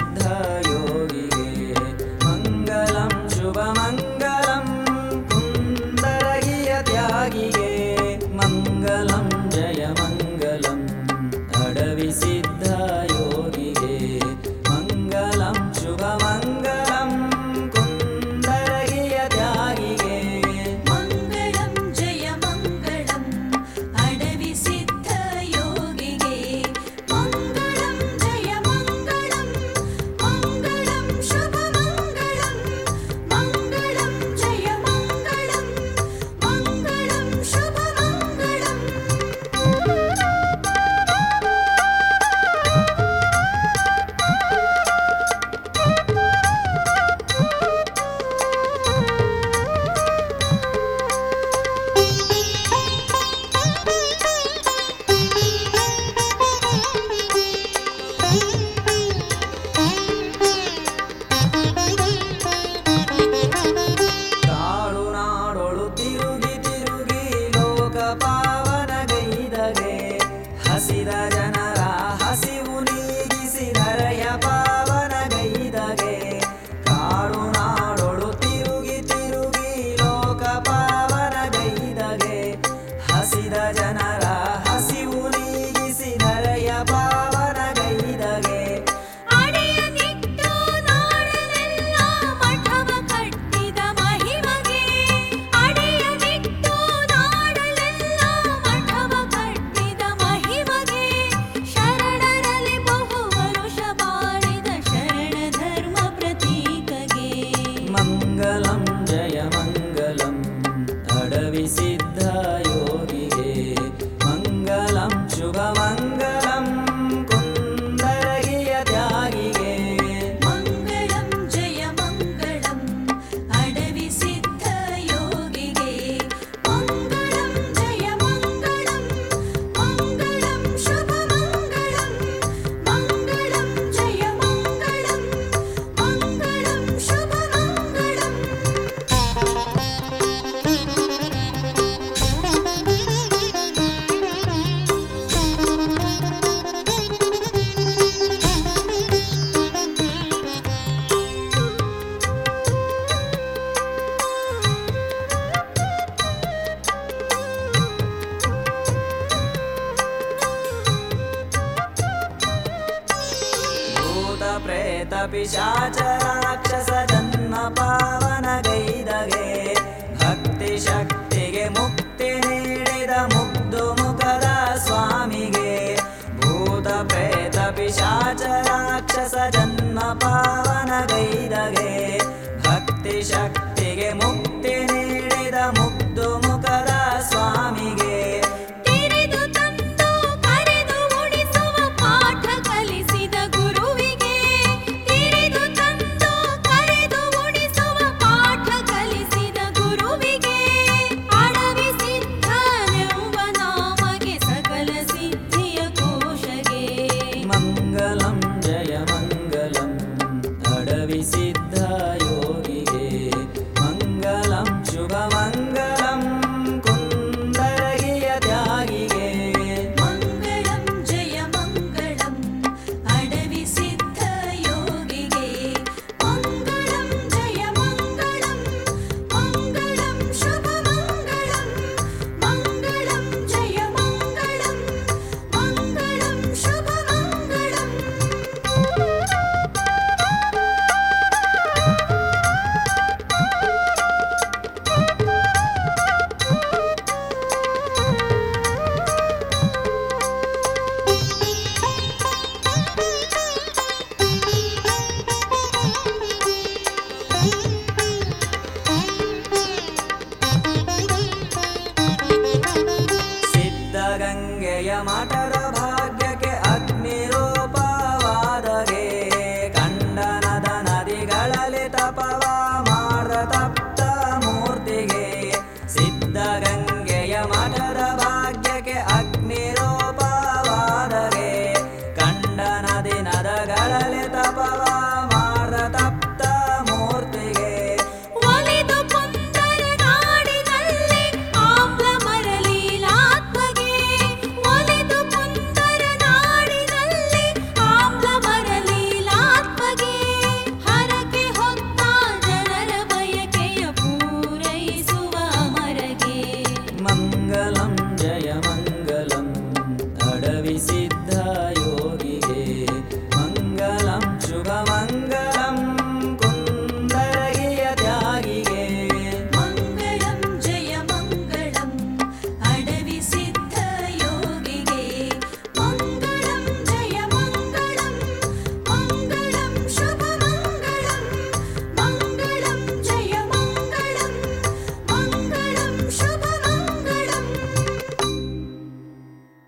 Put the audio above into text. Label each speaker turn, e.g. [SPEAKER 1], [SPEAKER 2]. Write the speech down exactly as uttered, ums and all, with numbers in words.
[SPEAKER 1] योगिगे मङ्गलं शुभमङ्गलं कुन्दरगिय त्यागिगे मङ्गलं जय मङ्गलम् अडविसिद्ध योगिगे मङ्गलं शुभमङ्गलं कुन्दरगिय त्यागिगे
[SPEAKER 2] मङ्गलं जय मङ्गलम् अडविसिद्ध योगिगे मङ्गलं जय मङ्गलं मङ्गलं शुभमङ्गलं मङ्गलं जय मङ्गलं मङ्गलं शुभमङ्गलम्
[SPEAKER 1] ಕಾಡು ನಾಡೊಳು ತಿರುಗಿ ತಿರುಗಿ ಲೋಕ ಪಾವನಗೈದಗೆ ಹಸಿದ ಜನರ ಹಸಿವು ನೀಗಿಸಿ ಧರೆಯ ಪಾವನಗೈದಗೆ ಕಾಡು ನಾಡೊಳು ತಿರುಗಿ ತಿರುಗಿ ಲೋಕ ಪಾವನಗೈದಗೆ ಹಸಿದ ಜನರ ಹಸಿವು ನೀಗಿಸಿ ಧರೆಯ ಪಾವನಗೈದಗೆ
[SPEAKER 2] ಅಡೆಯದಿಟ್ಟು ನಾಡಲೆಲ್ಲ ಮಠವ ಕಟ್ಟಿದ ಮಹಿಮಗೆ ಅಡೆಯದಿಟ್ಟು ನಾಡಲೆಲ್ಲ ಮಠವ ಕಟ್ಟಿದ ಮಹಿಮಗೆ ಶರಣರಲ್ಲಿ ಬಹು ವರುಷ ಬಾಳಿದ ಶರಣ ಧರ್ಮ ಪ್ರತೀಕಗೆ
[SPEAKER 1] मङ्गलं जय मङ्गलम् अडविसिद्ध योगिगे मङ्गलं शुभमङ्गलं कुन्दरगिय त्यागिगे
[SPEAKER 2] मङ्गलं जय मङ्गलम् अडविसिद्ध योगिगे मङ्गलं जय मङ्गलं मङ्गलं शुभमङ्गलं मङ्गलं जय मङ्गलं मङ्गलं शुभमङ्गलम्
[SPEAKER 1] ಭೂತ ಪ್ರೇತ ಪಿಶಾಚ ರಾಕ್ಷಸ ಜನ್ಮ ಪಾವನಗೈದಗೆ ಭಕ್ತಿ ಶಕ್ತಿಗೆ ಮುಕ್ತಿ ನೀಡಿದ ಮುಗ್ಧು ಮುಖದ ಸ್ವಾಮಿಗೆ ಭೂತ ಪ್ರೇತ ಪಿಶಾಚ ರಾಕ್ಷಸ ಜನ್ಮ ಪಾವನಗೈದಗೆ ಭಕ್ತಿ ಶಕ್ತಿಗೆ ಮುಕ್ತಿ ನೀಡಿದ ಮುಗ್ಧು ಮುಖದ ಸ್ವಾಮಿಗೆ
[SPEAKER 2] ತಿರಿದು ತಂದು ಕರೆದು ಉಳಿಸುವ ಪಾಠ ಕಲಿಸಿದ ಗುರುವಿಗೆ ತಿರಿದು ತಂದು ಕರೆದು ಉಳಿಸುವ ಪಾಠ ಕಲಿಸಿದ ಗುರುವಿಗೆ ಅಡವಿಸಿದ್ಧನೆಂಬ ನಾಮಗೆ ಸಕಲ ಸಿದ್ಧಿಯ ಕೋಶಗೆ
[SPEAKER 1] मङ्गलं जय मङ्गलम् अडविसिद्ध